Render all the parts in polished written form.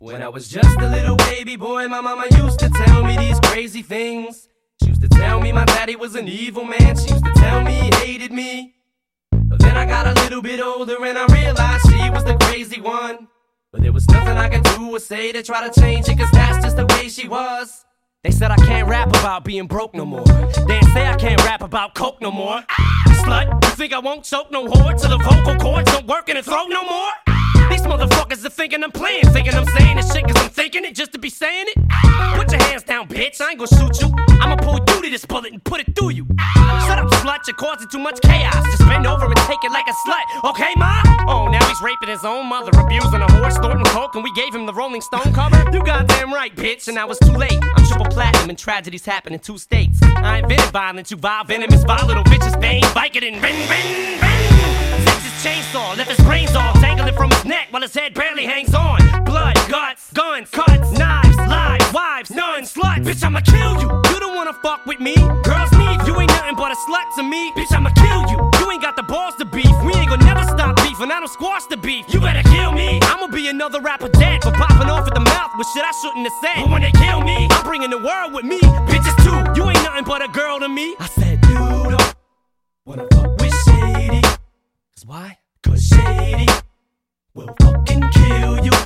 When I was just a little baby boy, my mama used to tell me these crazy things. She used to tell me my daddy was an evil man. She used to tell me he hated me. But then I got a little bit older and I realized she was the crazy one. But there was nothing I could do or say to try to change it, 'cause that's just the way she was. They said I can't rap about being broke no more. They say I can't rap about coke no more. Slut, you think I won't choke no whore till the vocal cords don't work in the throat no more? These motherfuckers are thinking I'm playing, thinking I'm saying this shit 'cause I'm thinking it just to be saying it. Put your hands down, bitch, I ain't gon' shoot you. I'ma pull you to this bullet and put it through you. Shut up, slut, you're causing too much chaos. Just bend over and take it like a slut, okay, ma? Oh, now he's raping his own mother, abusing a horse, snorting coke, and we gave him the Rolling Stone cover? You goddamn right, bitch, and now it's too late. I'm triple platinum and tragedies happen in 2 states. I invented violence, you vile venomous, vile little bitches, bang, Vicodin, bang, bang, bang. Takes his chainsaw, left his brains off, dangling from his neck while his head barely hangs on. Blood, guts, guns, cuts, knives, lies, wives, nuns, sluts. Bitch, I'ma kill you. You don't wanna fuck with me. Girls need you, ain't nothing but a slut to me. Bitch, I'ma kill you. You ain't got the balls to beef. We ain't gonna never stop beefing. I don't squash the beef. You better kill me. I'ma be another rapper dead for popping off at the mouth with shit I shouldn't have said. But when they kill me, I'm bringing the world with me. Bitches too. You ain't nothing but a girl to me. I said you don't wanna fuck with Shady. 'Cause why? 'Cause Shady will fucking kill you.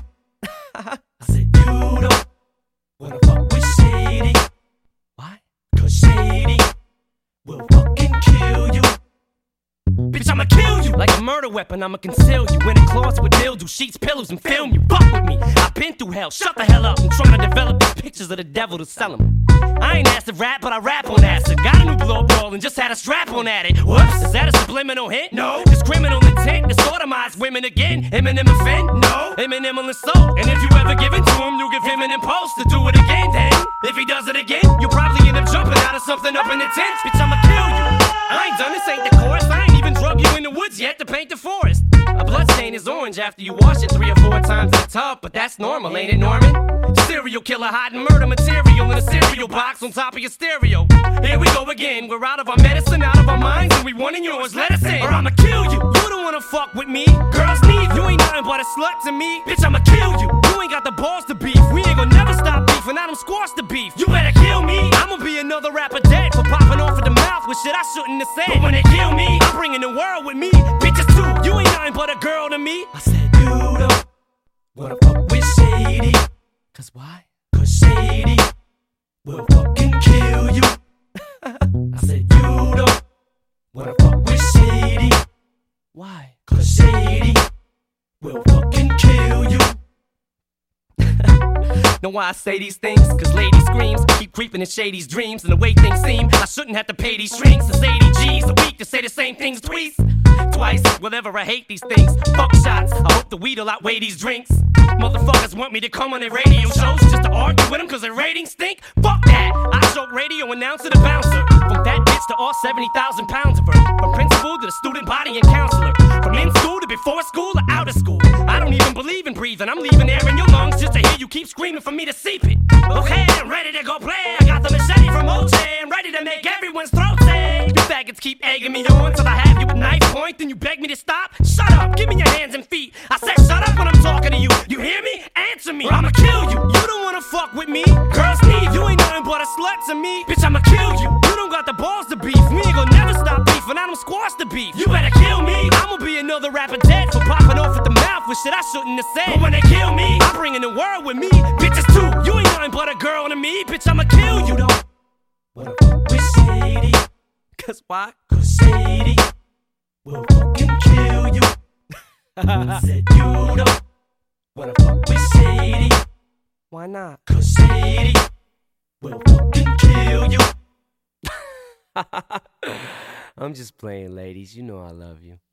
I said you don't wanna fuck with Shady. Why? 'Cause Shady will fucking kill you. Bitch, I'ma kill you. Like a murder weapon, I'ma conceal you in a closet with mildew, sheets, pillows, and film you. Fuck with me, I've been through hell. Shut the hell up, I'm trying to develop these pictures of the devil to sell them. I ain't asked to rap, but I rap on acid. Got a new blow ball and just had a strap on at it. Whoops, is that a subliminal hint? No. This criminal intent to sodomize women again. Eminem offend? No. Eminem will insult. And if you ever give it to him, you'll give him an impulse to do it again. Then, if he does it again, you'll probably end up jumping out of something up in the tent. Bitch, I'ma kill you. I ain't done this, ain't the chorus. I ain't even drug you in the woods yet to paint the forest. A blood stain is orange after you wash it 3 or 4 times in the tub, but that's normal, ain't it, Norman? Serial killer hiding murder material in a cereal box on top of your stereo. Here we go again, we're out of our medicine, out of our minds, and we wanting yours, let us in, or I'ma kill you. You don't wanna fuck with me. Girls need you, ain't nothing but a slut to me. Bitch, I'ma kill you. You ain't got the balls to beef. We ain't gonna never stop beefing, I don't squash the beef. You better kill me. I'ma be another rapper dead for popping off at the mouth with shit I shouldn't have said. But when they kill me, I'm bringing the world with me. Bitches too, you ain't nothing but a girl to me. I said you don't wanna fuck with Shady. 'Cause why? 'Cause Shady will fucking kill you. I said you don't wanna fuck with Shady. Why? 'Cause Shady will fucking kill you. Know why I say these things? 'Cause lady screams keep creeping in Shady's dreams. And the way things seem, I shouldn't have to pay these shrinks. It's 80 G's a week to say the same things twice. Whatever, I hate these things. Fuck shots, I hope the weed'll outweigh these drinks. Motherfuckers want me to come on their radio shows just to argue with them 'cause their ratings stink. Fuck that, I choke radio announcer to bouncer. From that bitch to all 70,000 pounds of her. From principal to the student body and counselor. From in school to before school or out of school. I don't even believe in breathing, I'm leaving air in your lungs just to hear you keep screaming for me to seep it. Okay, I'm ready to go play. I got the machete from OJ, I'm ready to make everyone's throat sing. You faggots keep egging me on till I have you at knife point, then you beg me to stop. Shut up, give me your hands and feet. I said shut up when I'm talking to you. You hear me? Answer me, or I'ma kill you. You don't wanna fuck with me. Girls need you, ain't nothing but a slut to me. Bitch, I'ma kill you. You don't got the balls to beef. We ain't gonna never stop beefing. I don't squash the beef. You better kill me. I'ma be another rapper dead for popping off at the mouth with shit I shouldn't have said. But when they kill me, I'm bringing the world with me. Bitches too, you ain't nothing but a girl to me. Bitch, I'ma kill you. You don't wanna fuck with Shady. 'Cause why? 'Cause Shady will fucking kill you. I said you don't wanna fuck with Shady. Why not? 'Cause Shady will fucking kill you. I'm just playing, ladies. You know I love you.